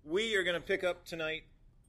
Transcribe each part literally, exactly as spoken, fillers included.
we are going to pick up tonight.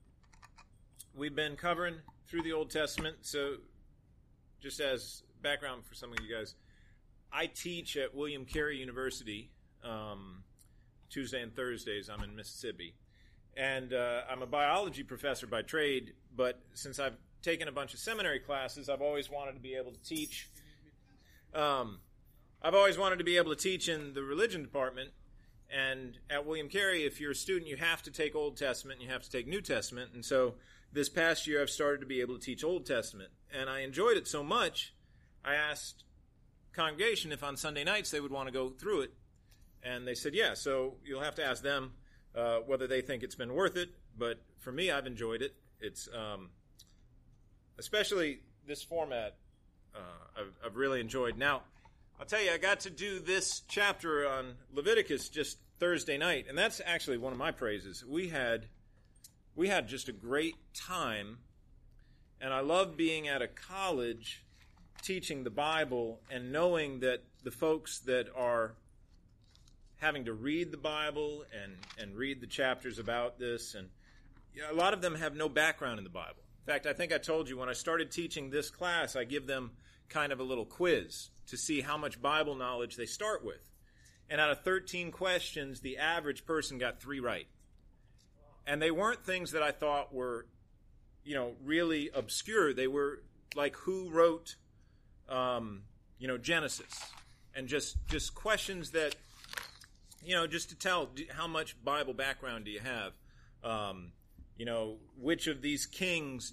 We've been covering through the Old Testament, so just as background for some of you guys, I teach at William Carey University um, Tuesday and Thursdays. I'm in Mississippi. And uh, I'm a biology professor by trade, but since I've taken a bunch of seminary classes, I've always wanted to be able to teach. Um, I've always wanted to be able to teach in the religion department. And at William Carey, if you're a student, you have to take Old Testament and you have to take New Testament. And so this past year, I've started to be able to teach Old Testament. And I enjoyed it so much, I asked congregation if on Sunday nights they would want to go through it. And they said, yeah, so you'll have to ask them uh, whether they think it's been worth it. But for me, I've enjoyed it. It's um, especially this format uh, I've, I've really enjoyed. Now, I'll tell you, I got to do this chapter on Leviticus just Thursday night, and that's actually one of my praises. We had we had just a great time, and I love being at a college teaching the Bible and knowing that the folks that are having to read the Bible and, and read the chapters about this, and you know, a lot of them have no background in the Bible. In fact, I think I told you when I started teaching this class, I give them kind of a little quiz to see how much Bible knowledge they start with. And out of thirteen questions, the average person got three right. And they weren't things that I thought were, you know, really obscure. They were like who wrote, um, you know, Genesis. And just, just questions that, you know, just to tell how much Bible background do you have. Um, you know, which of these kings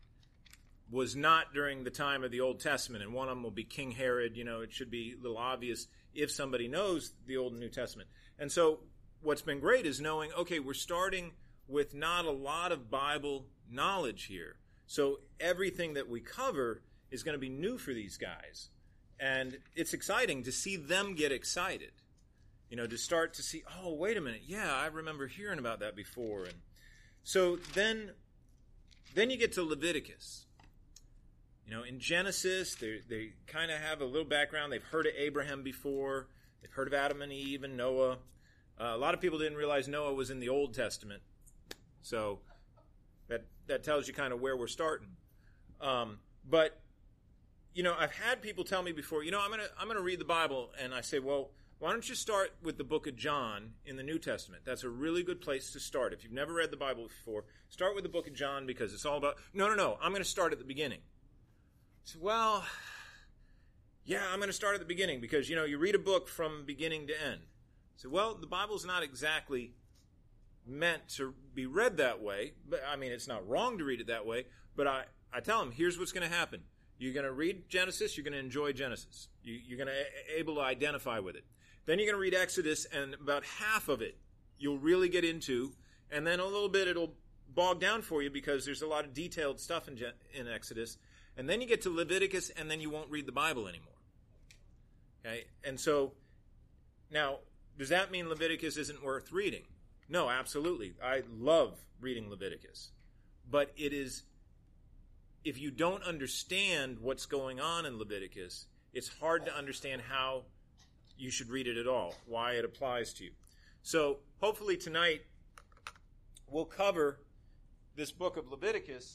was not during the time of the Old Testament, and one of them will be King Herod. You know, it should be a little obvious if somebody knows the Old and New Testament. And so what's been great is knowing, okay, we're starting with not a lot of Bible knowledge here. So everything that we cover is going to be new for these guys. And it's exciting to see them get excited. You know, to start to see, oh, wait a minute, yeah, I remember hearing about that before. And so then, then you get to Leviticus. You know, in Genesis, they they kind of have a little background. They've heard of Abraham before. They've heard of Adam and Eve and Noah. Uh, a lot of people didn't realize Noah was in the Old Testament. So that that tells you kind of where we're starting. Um, but, you know, I've had people tell me before, you know, I'm gonna I'm gonna read the Bible, and I say, well, why don't you start with the book of John in the New Testament? That's a really good place to start. If you've never read the Bible before, start with the book of John because it's all about, no, no, no, I'm going to start at the beginning. So, well, yeah, I'm going to start at the beginning because, you know, you read a book from beginning to end. So, well, the Bible's not exactly meant to be read that way. But I mean, it's not wrong to read it that way. But I, I tell them, here's what's going to happen. You're going to read Genesis. You're going to enjoy Genesis. You, you're going to be able to identify with it. Then you're going to read Exodus, and about half of it you'll really get into, and then a little bit it'll bog down for you because there's a lot of detailed stuff in, in Exodus. And then you get to Leviticus, and then you won't read the Bible anymore. Okay? And so, now, does that mean Leviticus isn't worth reading? No, absolutely. I love reading Leviticus. But it is, if you don't understand what's going on in Leviticus, it's hard to understand how you should read it at all, why it applies to you. So, hopefully tonight, we'll cover this book of Leviticus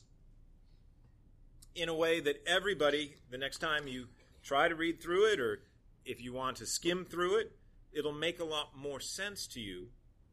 in a way that everybody, the next time you try to read through it, or if you want to skim through it, it'll make a lot more sense to you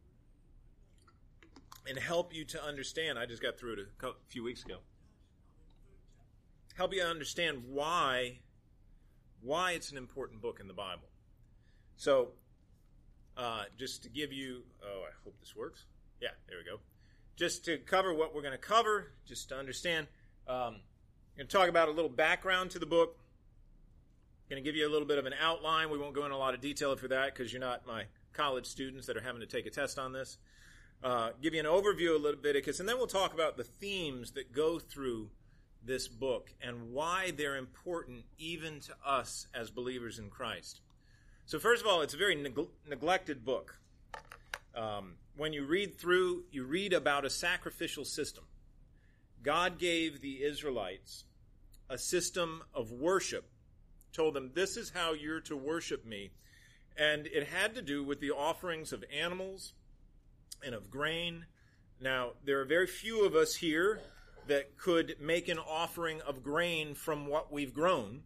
and help you to understand. I just got through it a few weeks ago. Help you understand why, why it's an important book in the Bible. So, uh, just to give you, oh, I hope this works. Yeah, there we go. Just to cover what we're going to cover, just to understand, um, I'm going to talk about a little background to the book. I'm going to give you a little bit of an outline. We won't go into a lot of detail for that because you're not my college students that are having to take a test on this. Uh, give you an overview of Leviticus, and then we'll talk about the themes that go through this book and why they're important even to us as believers in Christ. So first of all, it's a very neg- neglected book. Um, when you read through, you read about a sacrificial system. God gave the Israelites a system of worship, told them, this is how you're to worship me. And it had to do with the offerings of animals and of grain Now, there are very few of us here that could make an offering of grain from what we've grown.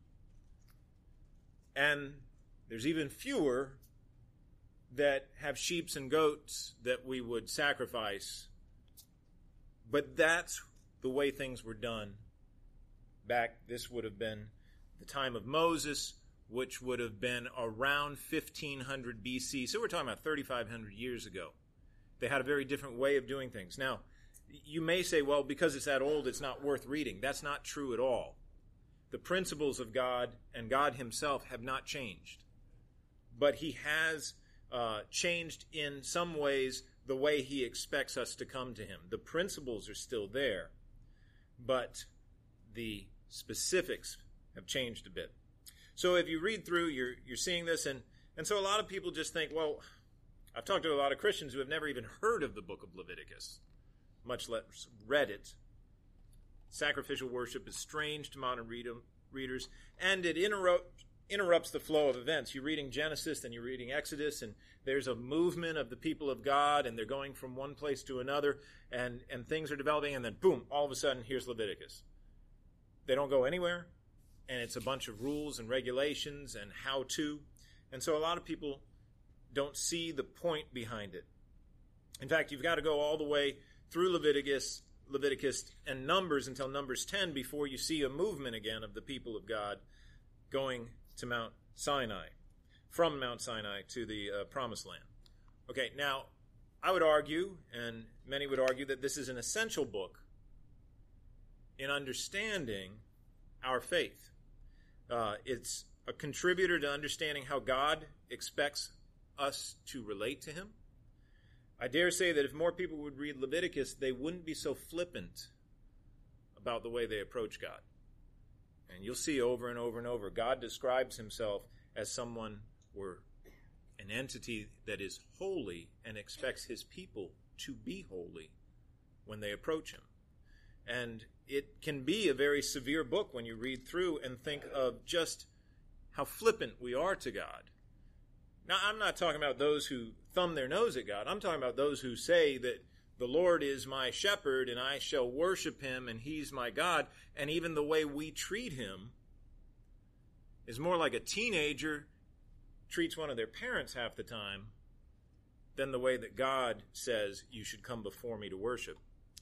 And there's even fewer that have sheep and goats that we would sacrifice. But that's the way things were done back. This would have been the time of Moses, which would have been around fifteen hundred B C. So we're talking about thirty-five hundred years ago. They had a very different way of doing things. Now, you may say, well, because it's that old, it's not worth reading. That's not true at all. The principles of God and God himself have not changed. But he has uh, changed in some ways the way he expects us to come to him. The principles are still there, but the specifics have changed a bit. So if you read through, you're you're seeing this, and, and so a lot of people just think, well, I've talked to a lot of Christians who have never even heard of the book of Leviticus, much less read it. Sacrificial worship is strange to modern read- readers, and it interrupt, interrupts the flow of events. You're reading Genesis, and you're reading Exodus, and there's a movement of the people of God, and they're going from one place to another, and, and things are developing, and then boom, all of a sudden, here's Leviticus. They don't go anywhere, and it's a bunch of rules and regulations and how-to, and so a lot of people don't see the point behind it. In fact, you've got to go all the way through Leviticus, Leviticus and Numbers until Numbers ten before you see a movement again of the people of God going to Mount Sinai, from Mount Sinai to the uh, Promised Land. Okay, now, I would argue, and many would argue, that this is an essential book in understanding our faith. Uh, it's a contributor to understanding how God expects us to relate to him. I dare say that if more people would read Leviticus, they wouldn't be so flippant about the way they approach God. And you'll see over and over and over, God describes himself as someone or an entity that is holy and expects his people to be holy when they approach him. And it can be a very severe book when you read through and think of just how flippant we are to God. Now, I'm not talking about those who thumb their nose at God. I'm talking about those who say that the Lord is my shepherd and I shall worship him and he's my God. And even the way we treat him is more like a teenager treats one of their parents half the time than the way that God says you should come before me to worship.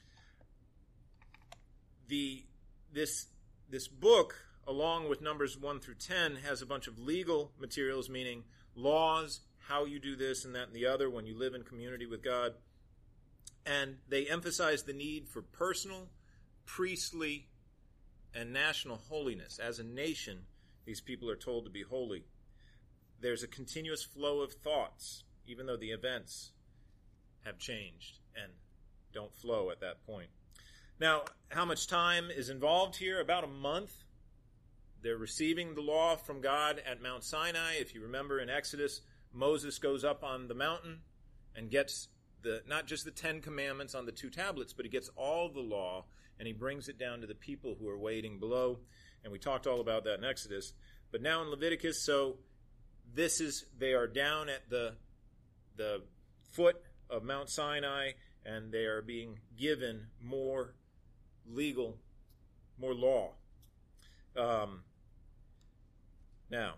The this this book, along with Numbers one through ten, has a bunch of legal materials, meaning laws, how you do this and that and the other when you live in community with God. And they emphasize the need for personal, priestly, and national holiness. As a nation, these people are told to be holy. There's a continuous flow of thoughts, even though the events have changed and don't flow at that point. Now, how much time is involved here? About a month. They're receiving the law from God at Mount Sinai. If you remember in Exodus, Moses goes up on the mountain and gets the not just the Ten Commandments on the two tablets, but he gets all the law and he brings it down to the people who are waiting below. And we talked all about that in Exodus. But now in Leviticus, so this is, they are down at the, the foot of Mount Sinai and they are being given more legal, more law. Um, now,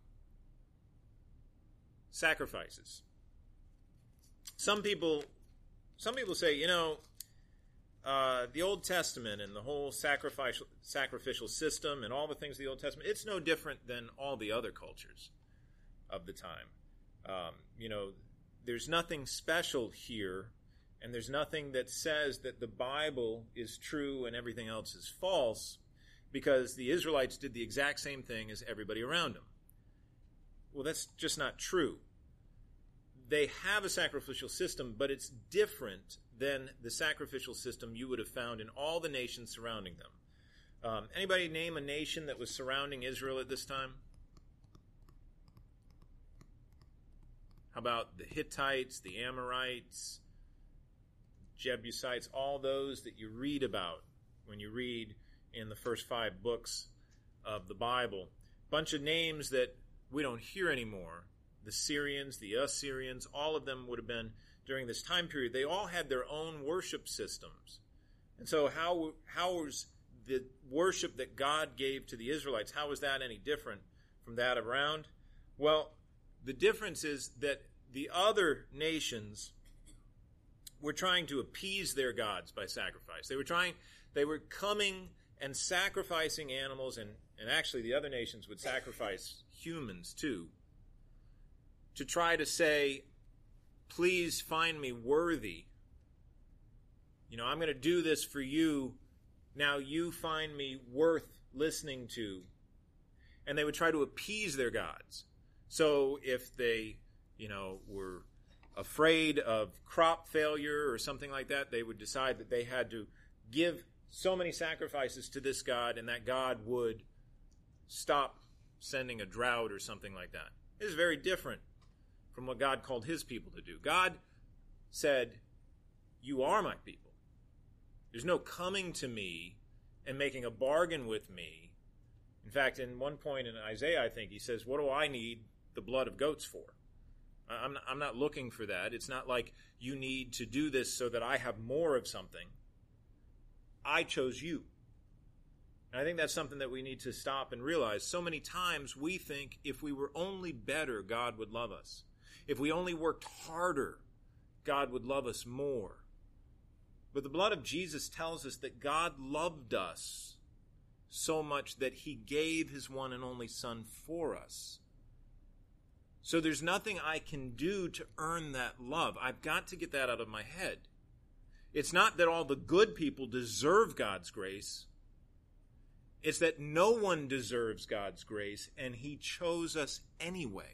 sacrifices. Some people, some people say, you know, uh, the Old Testament and the whole sacrificial sacrificial system and all the things of the Old Testament, it's no different than all the other cultures of the time. Um, you know, there's nothing special here, and there's nothing that says that the Bible is true and everything else is false, because the Israelites did the exact same thing as everybody around them. Well, that's just not true. They have a sacrificial system, but it's different than the sacrificial system you would have found in all the nations surrounding them. Um, anybody name a nation that was surrounding Israel at this time? How about the Hittites, the Amorites, Jebusites, all those that you read about when you read in the first five books of the Bible? Bunch of names that we don't hear anymore. The Syrians, the Assyrians, all of them would have been during this time period, they all had their own worship systems. And so how how was the worship that God gave to the Israelites, how was that any different from that around? Well, the difference is that the other nations were trying to appease their gods by sacrifice. They were trying, they were coming and sacrificing animals, and, and actually the other nations would sacrifice humans too, to try to say, please find me worthy. You know, I'm going to do this for you. Now you find me worth listening to. And they would try to appease their gods. So if they, you know, were afraid of crop failure or something like that, they would decide that they had to give so many sacrifices to this god, and that god would stop sending a drought or something like that. This is very different from what God called his people to do. God said, you are my people. There's no coming to me and making a bargain with me. In fact, in one point in Isaiah, I think, he says, what do I need the blood of goats for? I'm not, I'm not looking for that. It's not like you need to do this so that I have more of something. I chose you. And I think that's something that we need to stop and realize. So many times we think if we were only better, God would love us. If we only worked harder, God would love us more. But the blood of Jesus tells us that God loved us so much that he gave his one and only Son for us. So there's nothing I can do to earn that love. I've got to get that out of my head. It's not that all the good people deserve God's grace. It's that no one deserves God's grace, and he chose us anyway.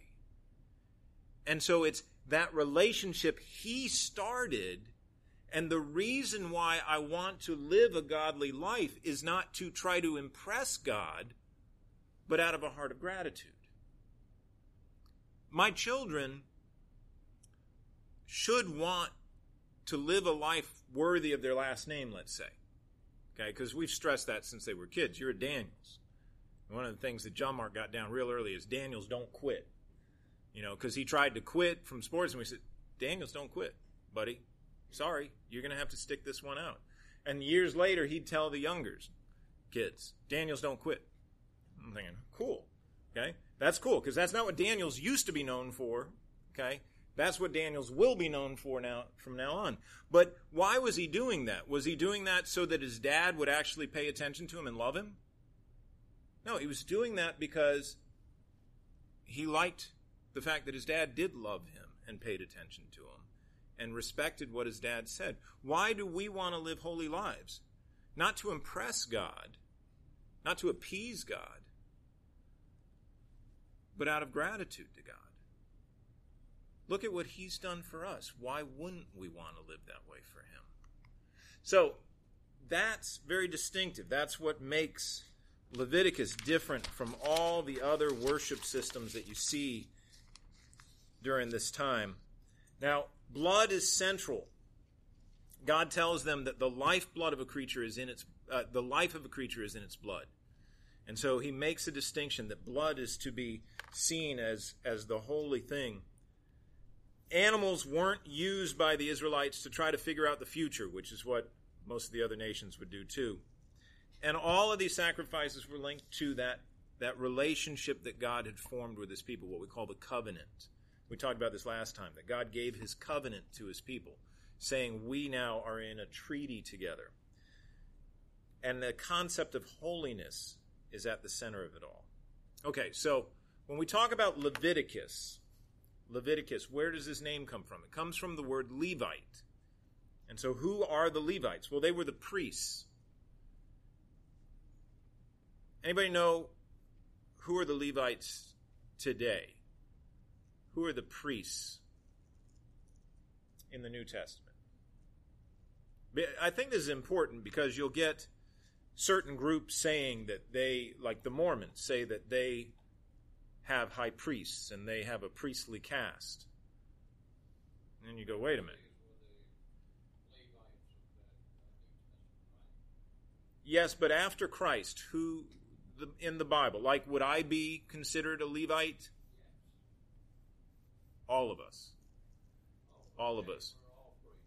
And so it's that relationship he started, and the reason why I want to live a godly life is not to try to impress God, but out of a heart of gratitude. My children should want to live a life worthy of their last name, let's say. Okay, because we've stressed that since they were kids. You're a Daniels. And one of the things that John Mark got down real early is Daniels don't quit. You know, because he tried to quit from sports, and we said, Daniels don't quit, buddy. Sorry, you're going to have to stick this one out. And years later, he'd tell the youngers, kids, Daniels don't quit. I'm thinking, cool. Okay, that's cool, because that's not what Daniels used to be known for. Okay, that's what Daniels will be known for now from now on. But why was he doing that? Was he doing that so that his dad would actually pay attention to him and love him? No, he was doing that because he liked the fact that his dad did love him and paid attention to him and respected what his dad said. Why do we want to live holy lives? Not to impress God, not to appease God, but out of gratitude to God. Look at what he's done for us. Why wouldn't we want to live that way for him? So that's very distinctive. That's what makes Leviticus different from all the other worship systems that you see during this time. Now, blood is central. God tells them that the lifeblood of a creature is in its uh, the life of a creature is in its blood. And so he makes a distinction that blood is to be seen as, as the holy thing. Animals weren't used by the Israelites to try to figure out the future, which is what most of the other nations would do too. And all of these sacrifices were linked to that, that relationship that God had formed with his people, what we call the covenant. We talked about this last time, that God gave his covenant to his people, saying we now are in a treaty together. And the concept of holiness is at the center of it all. Okay, so when we talk about Leviticus, Leviticus, where does his name come from? It comes from the word Levite. And so who are the Levites? Well, they were the priests. Anybody know who are the Levites today? Who are the priests in the New Testament? I think this is important because you'll get certain groups saying that they, like the Mormons, say that they have high priests and they have a priestly caste. And then you go, wait a minute. Yes, but after Christ, who the, in the Bible, like would I be considered a Levite? All of us. All of us.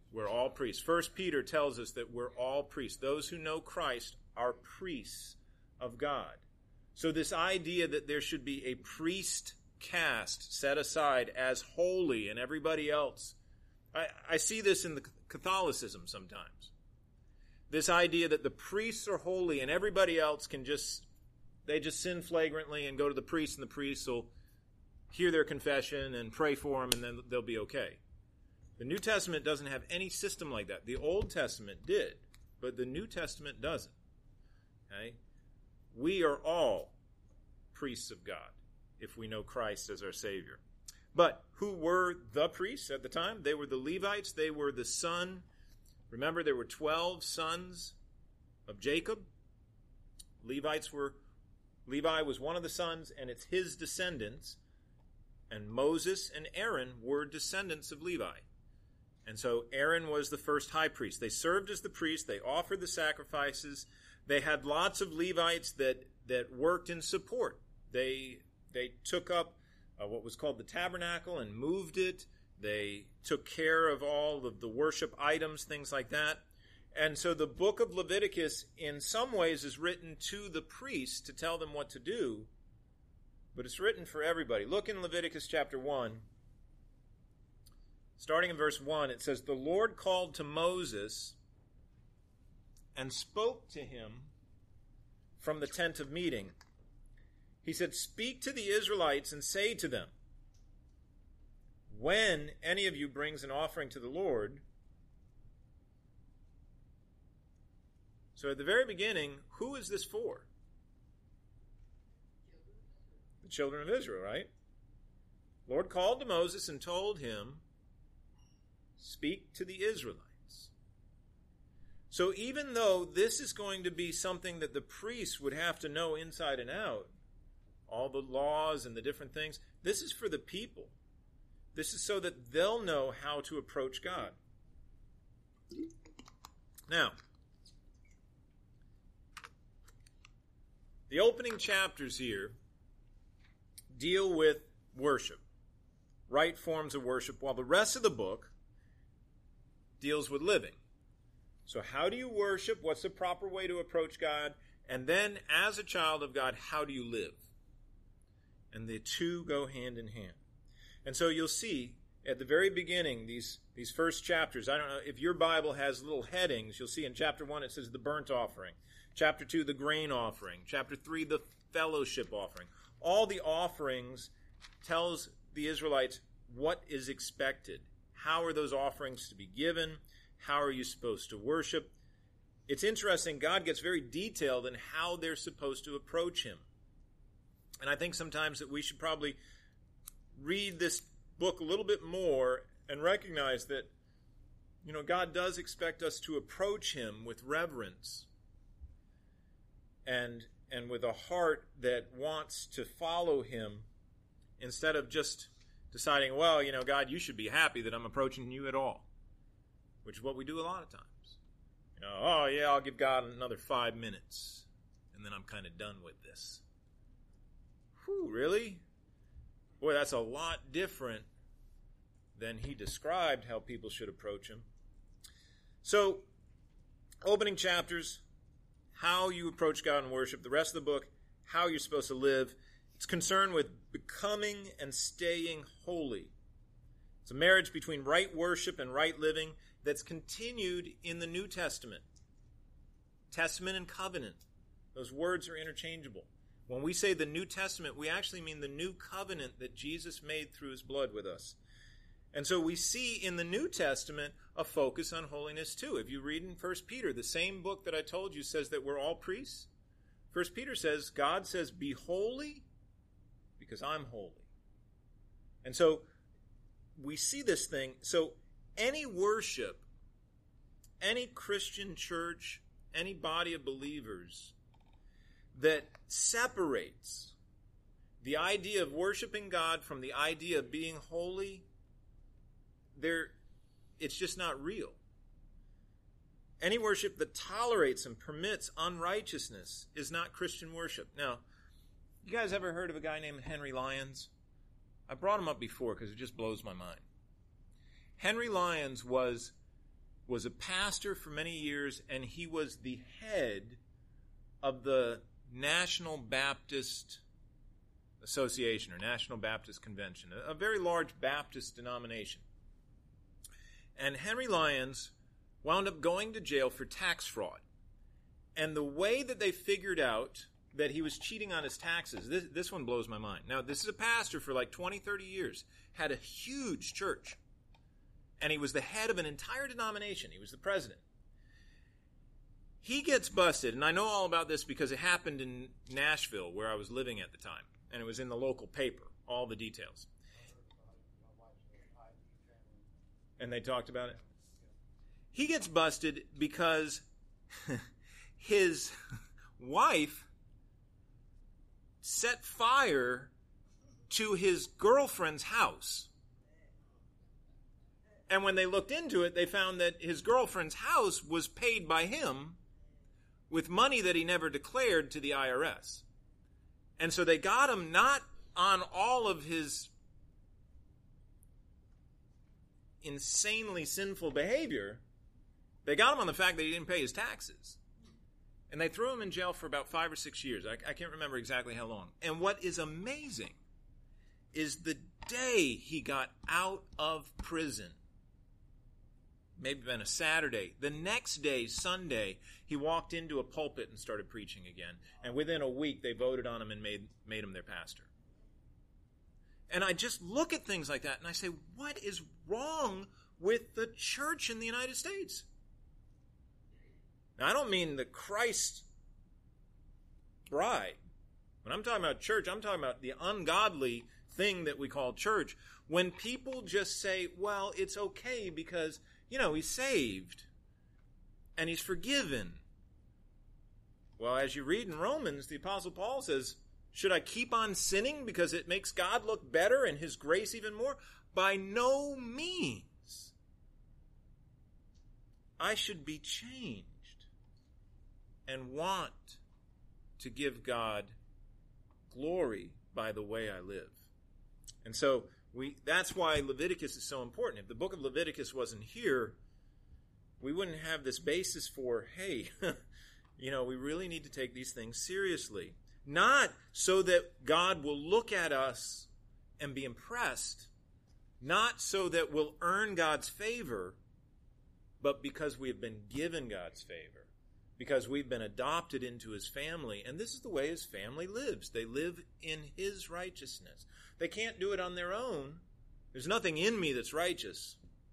We're all priests. First Peter tells us that we're all priests. Those who know Christ are priests of God. So this idea that there should be a priest caste set aside as holy and everybody else, I, I see this in the Catholicism sometimes. This idea that the priests are holy and everybody else can just, they just sin flagrantly and go to the priest and the priest will hear their confession and pray for them and then they'll be okay. The New Testament doesn't have any system like that. The Old Testament did, but the New Testament doesn't. Okay? We are all priests of God if we know Christ as our Savior. But who were the priests at the time? They were the Levites. They were the son. Remember, there were twelve sons of Jacob. Levites were, Levi was one of the sons, and it's his descendants. And Moses and Aaron were descendants of Levi. And so Aaron was the first high priest. They served as the priest. They offered the sacrifices. They had lots of Levites that, that worked in support. They, they took up uh, what was called the tabernacle and moved it. They took care of all of the worship items, things like that. And so the book of Leviticus, in some ways, is written to the priests to tell them what to do. But it's written for everybody. Look in Leviticus chapter one. Starting in verse one, it says, "The Lord called to Moses and spoke to him from the tent of meeting. He said, 'Speak to the Israelites and say to them, when any of you brings an offering to the Lord.'" So at the very beginning, who is this for? The children of Israel, right? Lord called to Moses and told him, "Speak to the Israelites." So even though this is going to be something that the priests would have to know inside and out, all the laws and the different things, this is for the people. This is so that they'll know how to approach God. Now, the opening chapters here deal with worship, right forms of worship, while the rest of the book deals with living. So how do you worship? What's the proper way to approach God? And then, as a child of God, how do you live? And the two go hand in hand. And so you'll see at the very beginning, these, these first chapters, I don't know, if your Bible has little headings, you'll see in chapter one it says the burnt offering. Chapter two, the grain offering. Chapter three, the fellowship offering. All the offerings tells the Israelites what is expected. How are those offerings to be given? How are you supposed to worship? It's interesting, God gets very detailed in how they're supposed to approach him. And I think sometimes that we should probably read this book a little bit more and recognize that, you know, God does expect us to approach him with reverence and and with a heart that wants to follow him instead of just deciding, well, you know, God, you should be happy that I'm approaching you at all, which is what we do a lot of times. You know, oh, yeah, I'll give God another five minutes, and then I'm kind of done with this. Whew, really? Boy, that's a lot different than he described how people should approach him. So, opening chapters, how you approach God in worship. The rest of the book, how you're supposed to live. It's concerned with becoming and staying holy. It's a marriage between right worship and right living that's continued in the New Testament. Testament and covenant. Those words are interchangeable. When we say the New Testament, we actually mean the new covenant that Jesus made through his blood with us. And so we see in the New Testament a focus on holiness too. If you read in First Peter, the same book that I told you says that we're all priests. First Peter says, God says, be holy because I'm holy. And so we see this thing. So any worship, any Christian church, any body of believers that separates the idea of worshiping God from the idea of being holy, there, it's just not real. Any worship that tolerates and permits unrighteousness is not Christian worship. Now, you guys ever heard of a guy named Henry Lyons? I brought him up before because it just blows my mind. Henry Lyons was was a pastor for many years, and he was the head of the National Baptist Association or National Baptist Convention, a, a very large Baptist denomination. And Henry Lyons wound up going to jail for tax fraud. And the way that they figured out that he was cheating on his taxes, this, this one blows my mind. Now, this is a pastor for like twenty, thirty years, had a huge church. And he was the head of an entire denomination. He was the president. He gets busted, and I know all about this because it happened in Nashville, where I was living at the time. And it was in the local paper, all the details. And they talked about it? He gets busted because his wife set fire to his girlfriend's house. And when they looked into it, they found that his girlfriend's house was paid by him with money that he never declared to the I R S. And so they got him not on all of his insanely sinful behavior. They got him on the fact that he didn't pay his taxes. And they threw him in jail for about five or six years. I, I can't remember exactly how long. And what is amazing is the day he got out of prison, maybe been a Saturday, the next day, Sunday, he walked into a pulpit and started preaching again. And within a week, they voted on him and made, made him their pastor. And I just look at things like that and I say, what is wrong with the church in the United States? Now, I don't mean the Christ bride. When I'm talking about church, I'm talking about the ungodly thing that we call church. When people just say, well, it's okay because, you know, he's saved and he's forgiven. Well, as you read in Romans, the Apostle Paul says, should I keep on sinning because it makes God look better and his grace even more? By no means. I should be changed and want to give God glory by the way I live. And so we that's why Leviticus is so important. If the book of Leviticus wasn't here, we wouldn't have this basis for, hey, you know, we really need to take these things seriously. Not so that God will look at us and be impressed, not so that we'll earn God's favor, but because we have been given God's favor, because we've been adopted into his family. And this is the way his family lives. They live in his righteousness. They can't do it on their own. There's nothing in me that's righteous,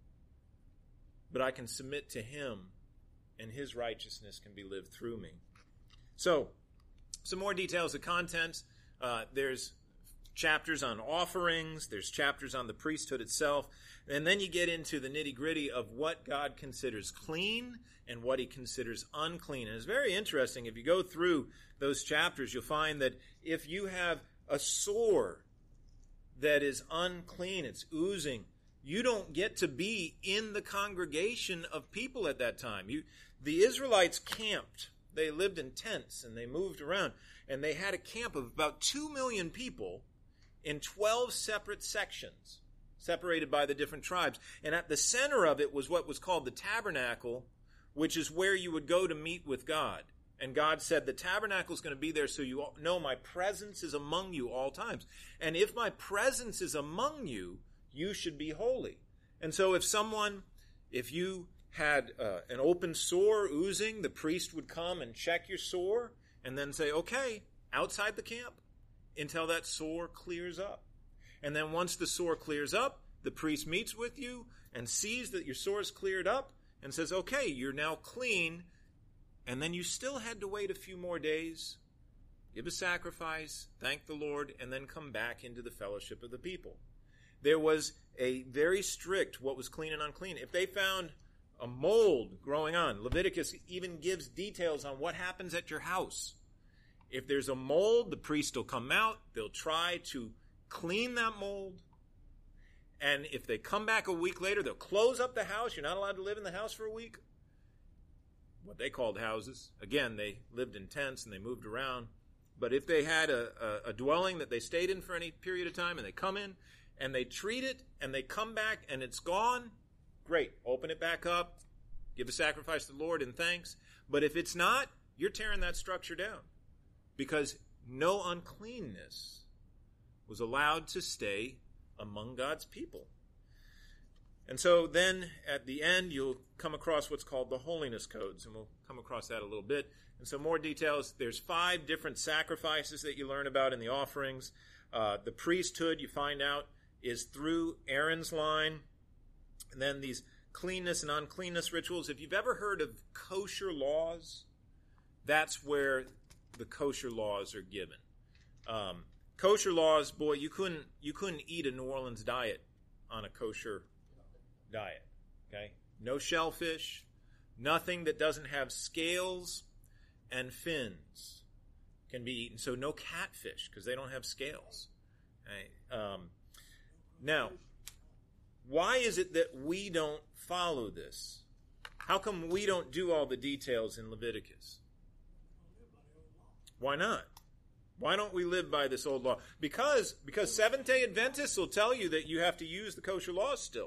but I can submit to him, and his righteousness can be lived through me. So, some more details of content. Uh, there's chapters on offerings. There's chapters on the priesthood itself. And then you get into the nitty-gritty of what God considers clean and what he considers unclean. And it's very interesting. If you go through those chapters, you'll find that if you have a sore that is unclean, it's oozing, you don't get to be in the congregation of people at that time. You, the Israelites camped. They lived in tents and they moved around. And they had a camp of about two million people in twelve separate sections, separated by the different tribes. And at the center of it was what was called the tabernacle, which is where you would go to meet with God. And God said, the tabernacle is going to be there so you know my presence is among you all times. And if my presence is among you, you should be holy. And so if someone, if you had uh, an open sore oozing, the priest would come and check your sore and then say, okay, outside the camp until that sore clears up. And then once the sore clears up, the priest meets with you and sees that your sore is cleared up and says, okay, you're now clean. And then you still had to wait a few more days, give a sacrifice, thank the Lord, and then come back into the fellowship of the people. There was a very strict what was clean and unclean. If they found a mold growing on, Leviticus even gives details on what happens at your house. If there's a mold, the priest will come out. They'll try to clean that mold. And if they come back a week later, they'll close up the house. You're not allowed to live in the house for a week. What they called houses. Again, they lived in tents and they moved around. But if they had a, a, a dwelling that they stayed in for any period of time and they come in and they treat it and they come back and it's gone, great. Open it back up, Give a sacrifice to the Lord in thanks. But if it's not, you're tearing that structure down. Because no uncleanness was allowed to stay among God's people. And so then at the end, you'll come across what's called the holiness codes, and we'll come across that a little bit. And so more details, there's five different sacrifices that you learn about in the offerings. Uh, the priesthood, you find out, is through Aaron's line. And then these cleanness and uncleanness rituals. If you've ever heard of kosher laws, that's where the kosher laws are given. Um, kosher laws, boy, you couldn't you couldn't eat a New Orleans diet on a kosher diet. Okay, no shellfish, nothing that doesn't have scales and fins can be eaten. So no catfish because they don't have scales. Okay? Um, now, why is it that we don't follow this? How come we don't do all the details in Leviticus? Why not? Why don't we live by this old law? Because because Seventh-day Adventists will tell you that you have to use the kosher laws still.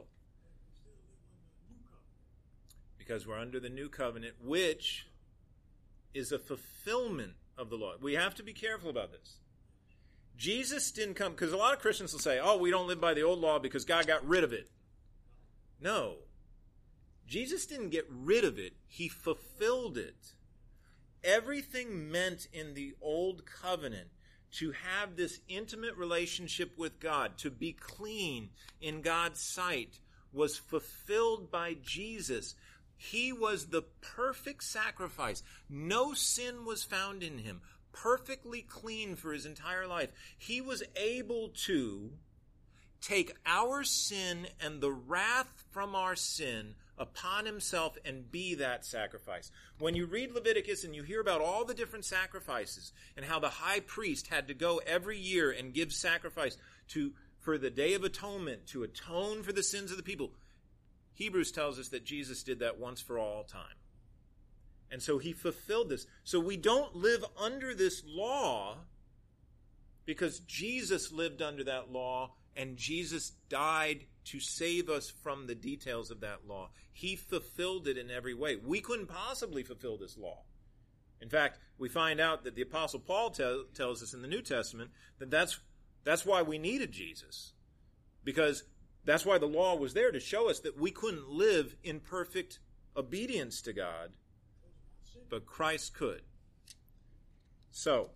Because we're under the new covenant, which is a fulfillment of the law. We have to be careful about this. Jesus didn't come, because a lot of Christians will say, oh, we don't live by the old law because God got rid of it. No. Jesus didn't get rid of it. He fulfilled it. Everything meant in the old covenant to have this intimate relationship with God, to be clean in God's sight, was fulfilled by Jesus. He was the perfect sacrifice. No sin was found in him. Perfectly clean for his entire life. He was able to take our sin and the wrath from our sin upon himself and be that sacrifice. When you read Leviticus and you hear about all the different sacrifices and how the high priest had to go every year and give sacrifice to for the Day of Atonement to atone for the sins of the people, Hebrews tells us that Jesus did that once for all time. And so he fulfilled this. So we don't live under this law because Jesus lived under that law and Jesus died to save us from the details of that law. He fulfilled it in every way. We couldn't possibly fulfill this law. In fact, we find out that the Apostle Paul tell, tells us in the New Testament that that's, that's why we needed Jesus. Because that's why the law was there, to show us that we couldn't live in perfect obedience to God, but Christ could. So,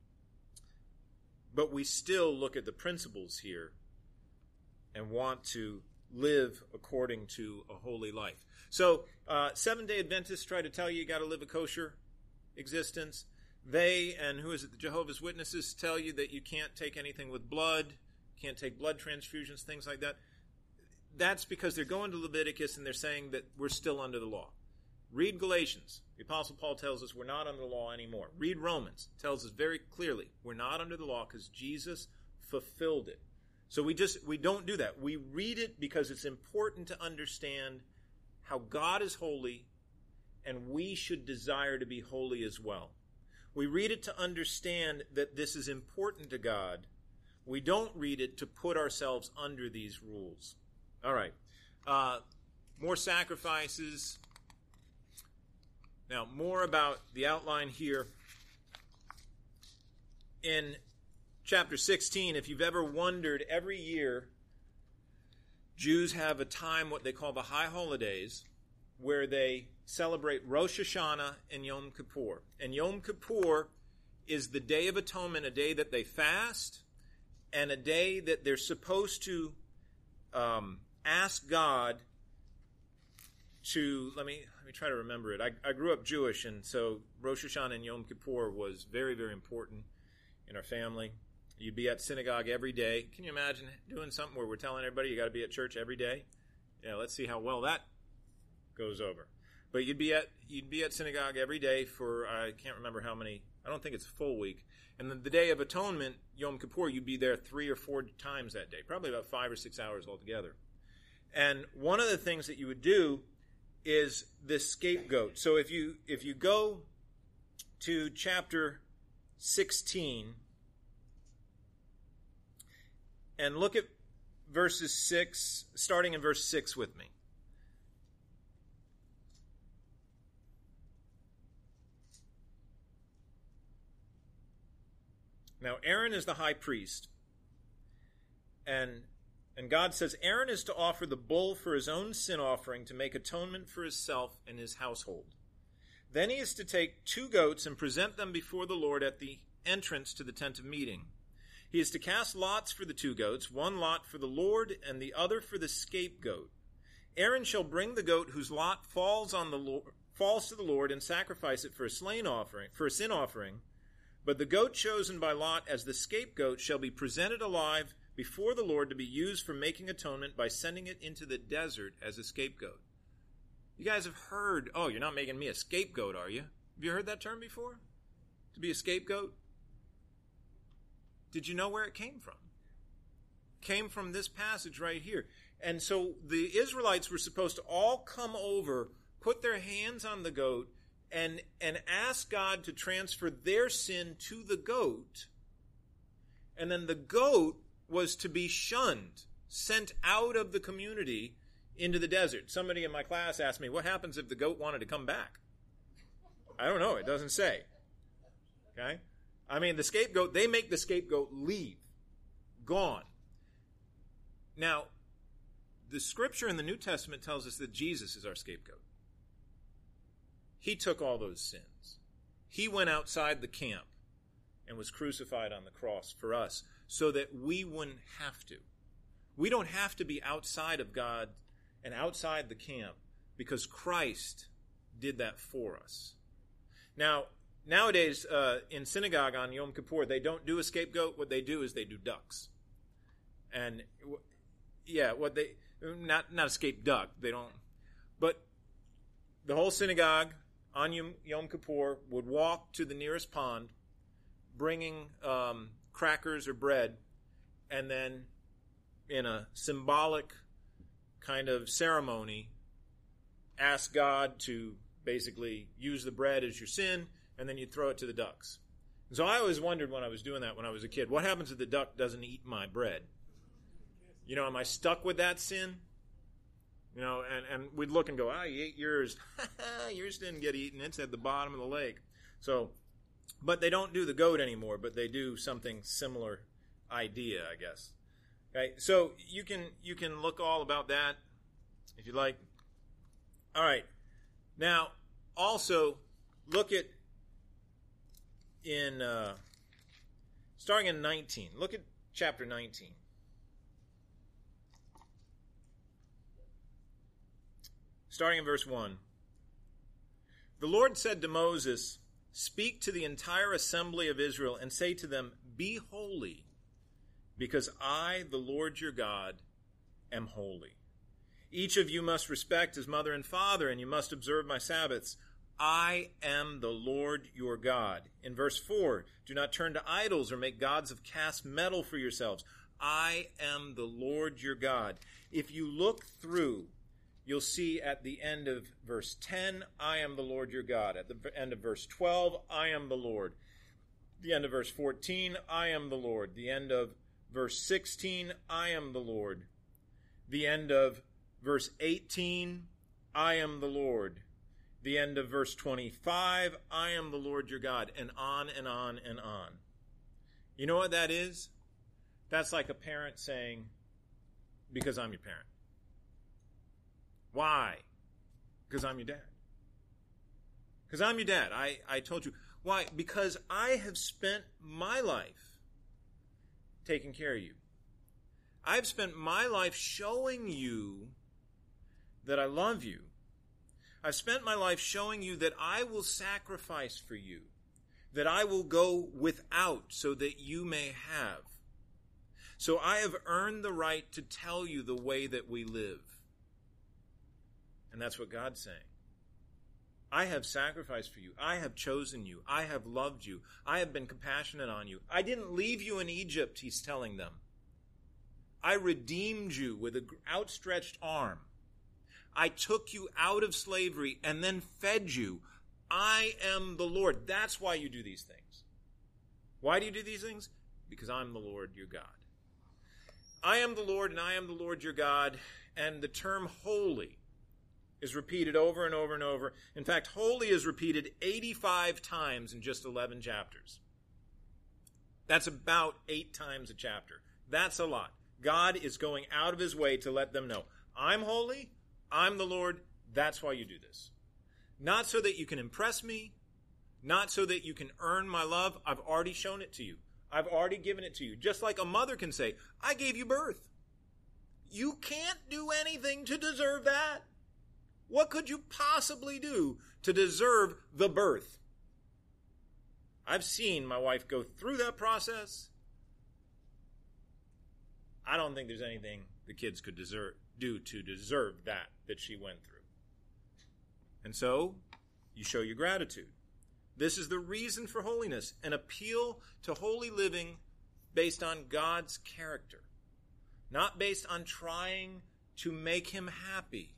but we still look at the principles here and want to live according to a holy life. So, uh, Seventh-day Adventists try to tell you you got to live a kosher existence. They, and who is it, the Jehovah's Witnesses, tell you that you can't take anything with blood, can't take blood transfusions, things like that. That's because they're going to Leviticus and they're saying that we're still under the law. Read Galatians. The Apostle Paul tells us we're not under the law anymore. Read Romans. It tells us very clearly we're not under the law because Jesus fulfilled it. So we just we don't do that. We read it because it's important to understand how God is holy and we should desire to be holy as well. We read it to understand that this is important to God. We don't read it to put ourselves under these rules. All right. Uh, more sacrifices. Now, more about the outline here. In chapter sixteen, if you've ever wondered, every year Jews have a time, what they call the high holidays, where they celebrate Rosh Hashanah and Yom Kippur. And Yom Kippur is the Day of Atonement, a day that they fast, and a day that they're supposed to um, ask God to, let me let me try to remember it. I, I grew up Jewish, and so Rosh Hashanah and Yom Kippur was very, very important in our family. You'd be at synagogue every day. Can you imagine doing something where we're telling everybody you got to be at church every day? Yeah, let's see how well that goes over. But you'd be at you'd be at synagogue every day for, I can't remember how many, I don't think it's a full week. And then the Day of Atonement, Yom Kippur, you'd be there three or four times that day, probably about five or six hours altogether. And one of the things that you would do is this scapegoat. So if you if you go to chapter sixteen and look at verses six, starting in verse six with me. Now, Aaron is the high priest. And, and God says Aaron is to offer the bull for his own sin offering to make atonement for himself and his household. Then he is to take two goats and present them before the Lord at the entrance to the tent of meeting. He is to cast lots for the two goats, one lot for the Lord and the other for the scapegoat. Aaron shall bring the goat whose lot falls on the Lord, falls to the Lord, and sacrifice it for a slain offering, for a sin offering. But the goat chosen by Lot as the scapegoat shall be presented alive before the Lord to be used for making atonement by sending it into the desert as a scapegoat. You guys have heard, oh, you're not making me a scapegoat, are you? Have you heard that term before? To be a scapegoat? Did you know where it came from? It came from this passage right here. And so the Israelites were supposed to all come over, put their hands on the goat, and, and ask God to transfer their sin to the goat. And then the goat was to be shunned, sent out of the community into the desert. Somebody in my class asked me, what happens if the goat wanted to come back? I don't know. It doesn't say. Okay? I mean, the scapegoat, they make the scapegoat leave. Gone. Now, the scripture in the New Testament tells us that Jesus is our scapegoat. He took all those sins. He went outside the camp and was crucified on the cross for us so that we wouldn't have to. We don't have to be outside of God and outside the camp because Christ did that for us. Now, nowadays, uh, in synagogue on Yom Kippur, they don't do a scapegoat. What they do is they do ducks. And, yeah, what they, not, not a scape duck. They don't, but the whole synagogue on Yom, Yom Kippur would walk to the nearest pond, bringing um, crackers or bread, and then in a symbolic kind of ceremony, ask God to basically use the bread as your sin, and then you'd throw it to the ducks. And so I always wondered when I was doing that when I was a kid, what happens if the duck doesn't eat my bread? You know, am I stuck with that sin? You know, and, and we'd look and go, ah, you ate yours. Yours didn't get eaten. It's at the bottom of the lake. So, but they don't do the goat anymore, but they do something similar idea, I guess. Okay, so you can you can look all about that if you like. All right. Now, also, look at in, uh, starting in nineteen. Look at chapter nineteen. Starting in verse one. The Lord said to Moses, "Speak to the entire assembly of Israel and say to them, be holy, because I, the Lord your God, am holy. Each of you must respect his mother and father, and you must observe my Sabbaths. I am the Lord your God." In verse four, do not turn to idols or make gods of cast metal for yourselves. I am the Lord your God. If you look through, you'll see at the end of verse ten, I am the Lord your God. At the end of verse twelve, I am the Lord. The end of verse fourteen, I am the Lord. The end of verse sixteen, I am the Lord. The end of verse eighteen, I am the Lord. The end of verse twenty-five, I am the Lord your God. And on and on and on. You know what that is? That's like a parent saying, because I'm your parent. Why? Because I'm your dad. Because I'm your dad. I, I told you. Why? Because I have spent my life taking care of you. I've spent my life showing you that I love you. I've spent my life showing you that I will sacrifice for you, that I will go without so that you may have. So I have earned the right to tell you the way that we live. And that's what God's saying. I have sacrificed for you. I have chosen you. I have loved you. I have been compassionate on you. I didn't leave you in Egypt, he's telling them. I redeemed you with an outstretched arm. I took you out of slavery and then fed you. I am the Lord. That's why you do these things. Why do you do these things? Because I'm the Lord your God. I am the Lord and I am the Lord your God. And the term holy is repeated over and over and over. In fact, holy is repeated eighty-five times in just eleven chapters. That's about eight times a chapter. That's a lot. God is going out of his way to let them know, I'm holy, I'm the Lord, that's why you do this. Not so that you can impress me, not so that you can earn my love. I've already shown it to you. I've already given it to you. Just like a mother can say, I gave you birth. You can't do anything to deserve that. What could you possibly do to deserve the birth? I've seen my wife go through that process. I don't think there's anything the kids could deserve, do to deserve that that she went through. And so, you show your gratitude. This is the reason for holiness, an appeal to holy living based on God's character, not based on trying to make him happy.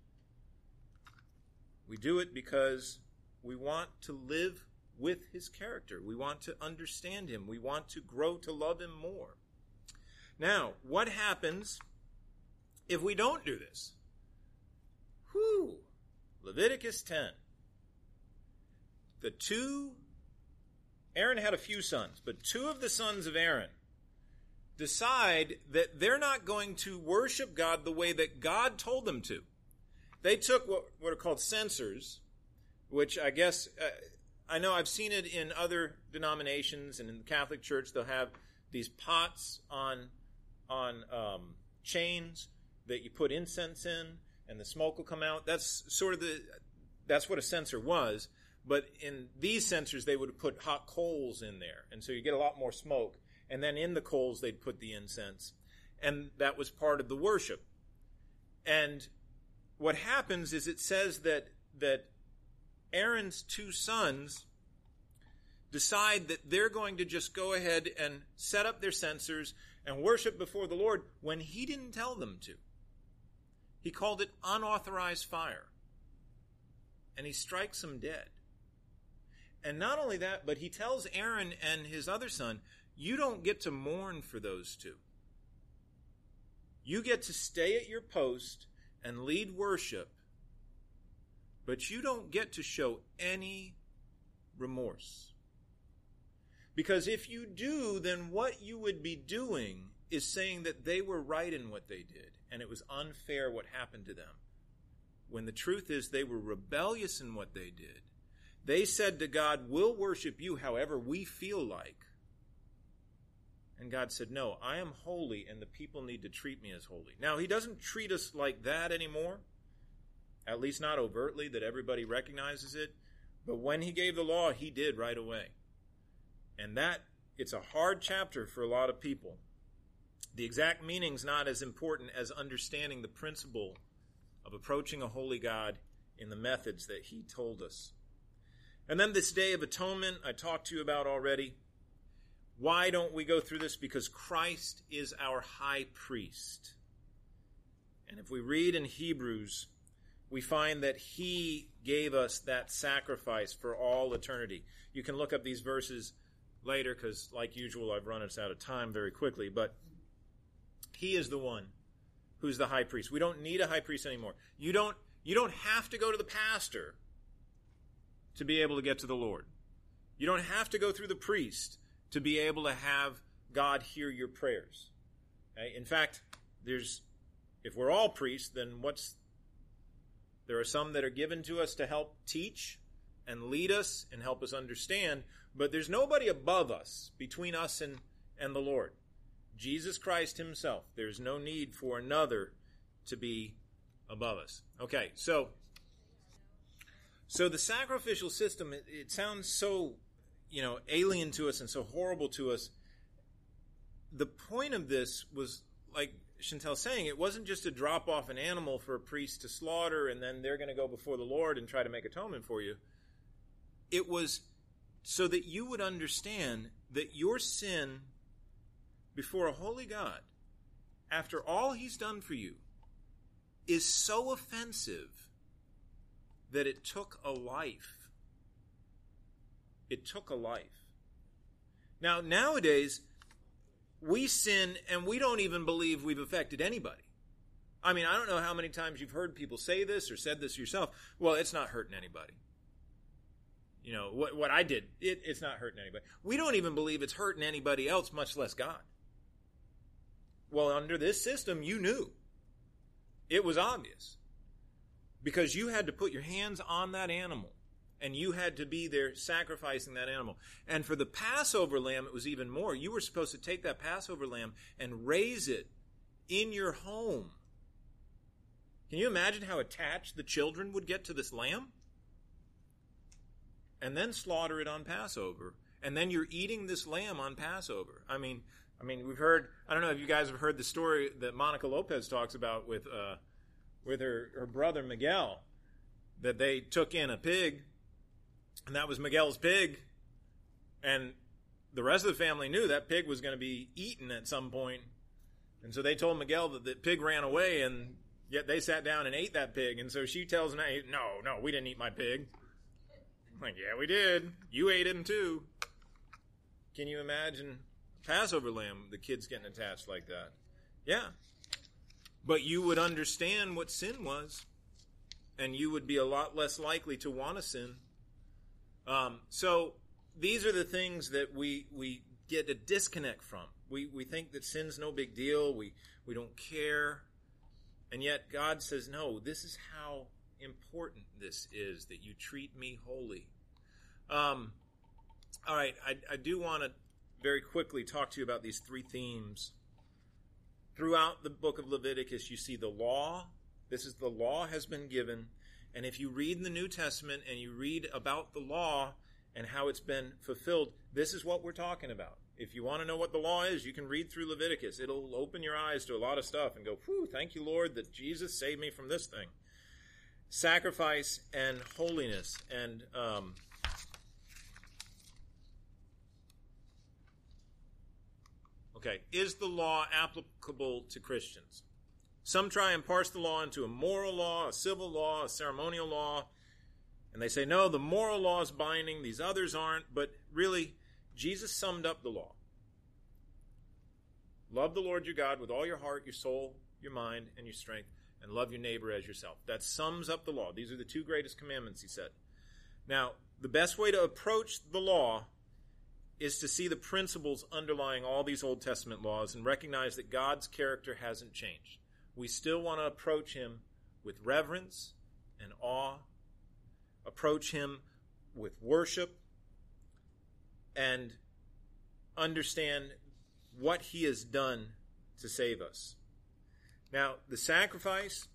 We do it because we want to live with his character. We want to understand him. We want to grow to love him more. Now, what happens if we don't do this? Whew. Leviticus ten. The two, Aaron had a few sons, but two of the sons of Aaron decide that they're not going to worship God the way that God told them to. They took what, what are called censers, which I guess, uh, I know I've seen it in other denominations, and in the Catholic Church they'll have these pots on on um, chains that you put incense in, and the smoke will come out. That's sort of the, that's what a censer was. But in these censers, they would put hot coals in there, and so you get a lot more smoke. And then in the coals, they'd put the incense, and that was part of the worship. And what happens is it says that that Aaron's two sons decide that they're going to just go ahead and set up their censers and worship before the Lord when he didn't tell them to. He called it unauthorized fire. And he strikes them dead. And not only that, but he tells Aaron and his other son, you don't get to mourn for those two. You get to stay at your post and lead worship, but you don't get to show any remorse. Because if you do, then what you would be doing is saying that they were right in what they did, and it was unfair what happened to them. When the truth is they were rebellious in what they did. They said to God, we'll worship you however we feel like. And God said, no, I am holy and the people need to treat me as holy. Now, he doesn't treat us like that anymore. At least not overtly, that everybody recognizes it. But when he gave the law, he did right away. And that, it's a hard chapter for a lot of people. The exact meaning's not as important as understanding the principle of approaching a holy God in the methods that he told us. And then this Day of Atonement I talked to you about already. Why don't we go through this? Because Christ is our high priest. And if we read in Hebrews, we find that he gave us that sacrifice for all eternity. You can look up these verses later because, like usual, I've run us out of time very quickly. But he is the one who's the high priest. We don't need a high priest anymore. You don't, you don't have to go to the pastor to be able to get to the Lord. You don't have to go through the priest to be able to have God hear your prayers. Okay? In fact, there's, if we're all priests, then what's, there are some that are given to us to help teach and lead us and help us understand, but there's nobody above us, between us and, and the Lord. Jesus Christ himself. There's no need for another to be above us. Okay, so, so the sacrificial system, it, it sounds so, you know, alien to us and so horrible to us. The point of this was, like Chantel's saying, it wasn't just to drop off an animal for a priest to slaughter and then they're going to go before the Lord and try to make atonement for you. It was so that you would understand that your sin before a holy God, after all he's done for you, is so offensive that it took a life. It took a life. Now, nowadays, we sin and we don't even believe we've affected anybody. I mean, I don't know how many times you've heard people say this or said this yourself. Well, it's not hurting anybody. You know, what what I did, it, it's not hurting anybody. We don't even believe it's hurting anybody else, much less God. Well, under this system, you knew. It was obvious. Because you had to put your hands on that animal. And you had to be there sacrificing that animal. And for the Passover lamb, it was even more. You were supposed to take that Passover lamb and raise it in your home. Can you imagine how attached the children would get to this lamb? And then slaughter it on Passover. And then you're eating this lamb on Passover. I mean, I mean, we've heard, I don't know if you guys have heard the story that Monica Lopez talks about with uh, with her, her brother Miguel, that they took in a pig, and that was Miguel's pig, and the rest of the family knew that pig was going to be eaten at some point. And so they told Miguel that the pig ran away, and yet they sat down and ate that pig. And so she tells me, no, no, we didn't eat my pig. I'm like, yeah, we did. You ate him too. Can you imagine Passover lamb, the kids getting attached like that? Yeah. But you would understand what sin was, and you would be a lot less likely to want to sin. Um, so these are the things that we we get a disconnect from. We we think that sin's no big deal. We we don't care. And yet God says, no, this is how important this is, that you treat me holy. Um, all right, I, I do want to very quickly talk to you about these three themes. Throughout the book of Leviticus, you see the law. This is the law has been given. And if you read in the New Testament and you read about the law and how it's been fulfilled, this is what we're talking about. If you want to know what the law is, you can read through Leviticus. It'll open your eyes to a lot of stuff and go, whew, thank you, Lord, that Jesus saved me from this thing. Sacrifice and holiness. And um, okay, is the law applicable to Christians? Some try and parse the law into a moral law, a civil law, a ceremonial law. And they say, no, the moral law is binding, these others aren't. But really, Jesus summed up the law. Love the Lord your God with all your heart, your soul, your mind, and your strength, and love your neighbor as yourself. That sums up the law. These are the two greatest commandments, he said. Now, the best way to approach the law is to see the principles underlying all these Old Testament laws and recognize that God's character hasn't changed. We still want to approach him with reverence and awe, approach him with worship, and understand what he has done to save us. Now, the sacrifice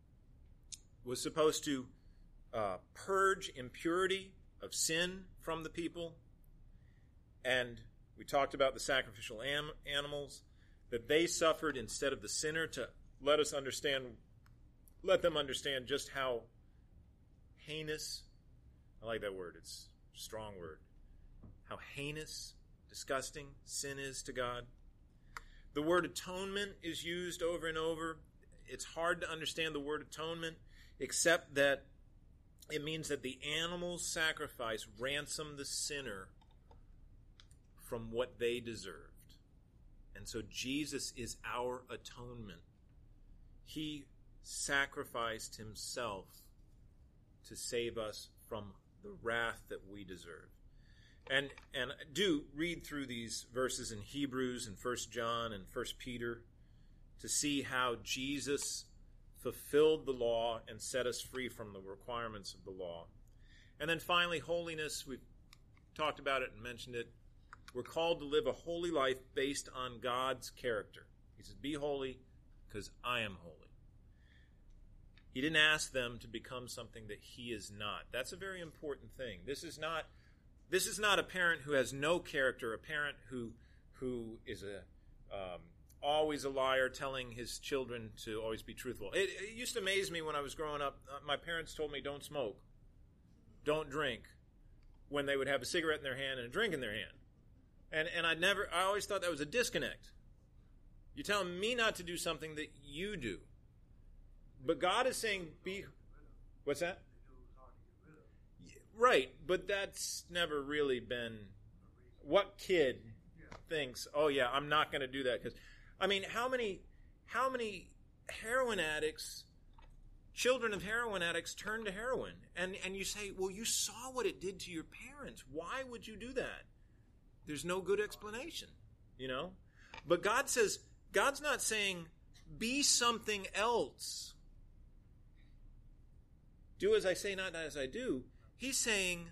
was supposed to uh, purge impurity of sin from the people. And we talked about the sacrificial am- animals, that they suffered instead of the sinner, to let us understand, let them understand just how heinous, I like that word, it's a strong word, how heinous, disgusting sin is to God. The word atonement is used over and over. It's hard to understand the word atonement, except that it means that the animal's sacrifice ransomed the sinner from what they deserved. And so Jesus is our atonement. He sacrificed himself to save us from the wrath that we deserve. And and do read through these verses in Hebrews and First John and First Peter to see how Jesus fulfilled the law and set us free from the requirements of the law. And then finally, holiness. We've talked about it and mentioned it. We're called to live a holy life based on God's character. He says, be holy because I am holy. He didn't ask them to become something that he is not. That's a very important thing. This is not This is not a parent who has no character, a parent who who is a um, always a liar, telling his children to always be truthful. It, it used to amaze me when I was growing up. Uh, my parents told me don't smoke, don't drink, when they would have a cigarette in their hand and a drink in their hand. And and I never, I always thought that was a disconnect. You're telling me not to do something that you do. But God is saying, be, what's that? Right, but that's never really been, what kid thinks, oh yeah, I'm not going to do that? Because, I mean, how many, how many heroin addicts children of heroin addicts turn to heroin. And, and you say, well, you saw what it did to your parents. Why would you do that? There's no good explanation, you know? But God says, God's not saying, be something else. Do as I say, not as I do. He's saying,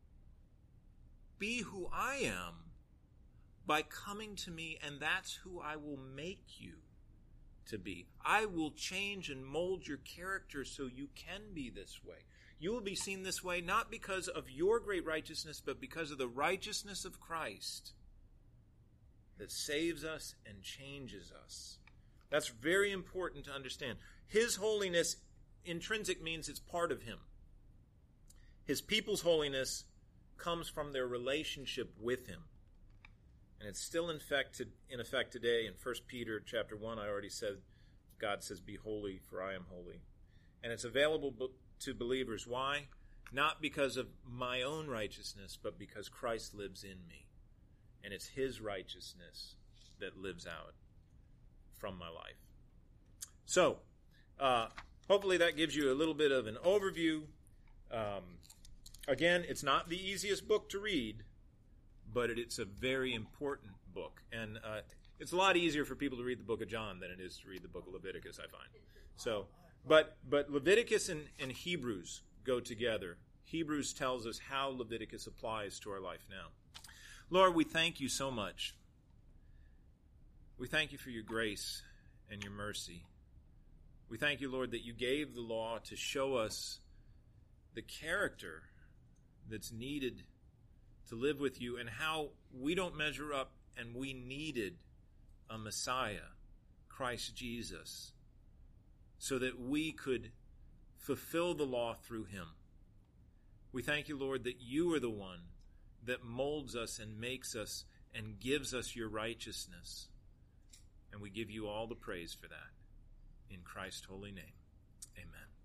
be who I am by coming to me, and that's who I will make you to be. I will change and mold your character so you can be this way. You will be seen this way not because of your great righteousness, but because of the righteousness of Christ that saves us and changes us. That's very important to understand. His holiness, intrinsic, means it's part of him. His people's holiness comes from their relationship with him. And it's still in effect, in effect today. In First Peter chapter one, I already said, God says, be holy, for I am holy. And it's available to believers. Why? Not because of my own righteousness, but because Christ lives in me. And it's his righteousness that lives out from my life. So, uh, hopefully that gives you a little bit of an overview. Um, again, it's not the easiest book to read, but it's a very important book. And uh, it's a lot easier for people to read the book of John than it is to read the book of Leviticus, I find. So, but but Leviticus and, and Hebrews go together. Hebrews tells us how Leviticus applies to our life now. Lord, we thank you so much. We thank you for your grace and your mercy. We thank you, Lord, that you gave the law to show us the character that's needed to live with you, and how we don't measure up, and we needed a Messiah, Christ Jesus, so that we could fulfill the law through him. We thank you, Lord, that you are the one that molds us and makes us and gives us your righteousness. And we give you all the praise for that. In Christ's holy name, amen.